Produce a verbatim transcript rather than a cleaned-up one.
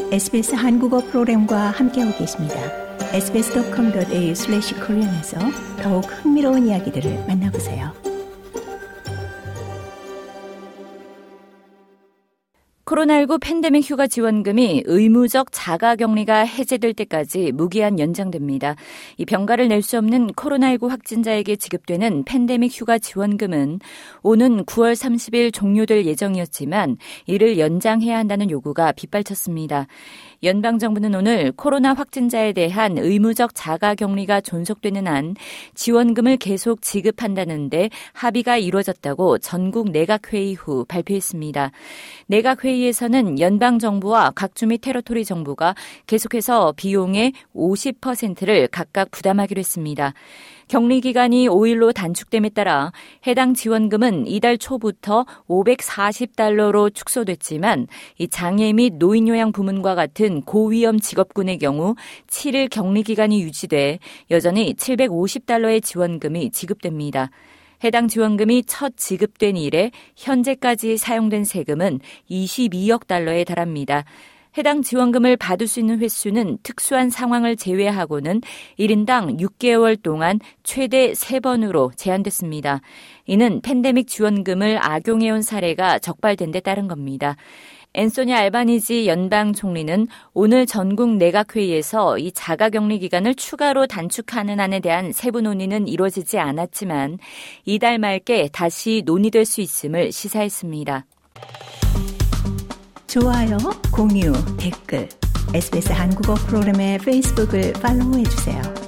에스비에스 한국어 프로그램과 함께하고 계십니다. 에스비에스 닷컴 닷 에이유 슬래시 코리안에서 더욱 흥미로운 이야기들을 만나보세요. 코로나십구 팬데믹 휴가 지원금이 의무적 자가격리가 해제될 때까지 무기한 연장됩니다. 이 병가를 낼 수 없는 코로나십구 확진자에게 지급되는 팬데믹 휴가 지원금은 오는 구월 삼십일 종료될 예정이었지만 이를 연장해야 한다는 요구가 빗발쳤습니다. 연방정부는 오늘 코로나 확진자에 대한 의무적 자가격리가 존속되는 한 지원금을 계속 지급한다는데 합의가 이루어졌다고 전국 내각회의 후 발표했습니다. 내각회의에서는 연방정부와 각주 및 테러토리 정부가 계속해서 비용의 오십 퍼센트를 각각 부담하기로 했습니다. 격리기간이 오 일로 단축됨에 따라 해당 지원금은 이달 초부터 오백사십 달러로 축소됐지만 이 장애 및 노인요양 부문과 같은 고위험 직업군의 경우 칠 일 격리기간이 유지돼 여전히 칠백오십 달러의 지원금이 지급됩니다. 해당 지원금이 첫 지급된 이래 현재까지 사용된 세금은 이십이억 달러에 달합니다. 해당 지원금을 받을 수 있는 횟수는 특수한 상황을 제외하고는 일 인당 육 개월 동안 최대 세 번으로 제한됐습니다. 이는 팬데믹 지원금을 악용해온 사례가 적발된 데 따른 겁니다. 앤소니 알바니지 연방 총리는 오늘 전국 내각회의에서 이 자가격리 기간을 추가로 단축하는 안에 대한 세부 논의는 이루어지지 않았지만 이달 말께 다시 논의될 수 있음을 시사했습니다. 좋아요, 공유, 댓글, 에스비에스 한국어 프로그램의 페이스북을 팔로우해주세요.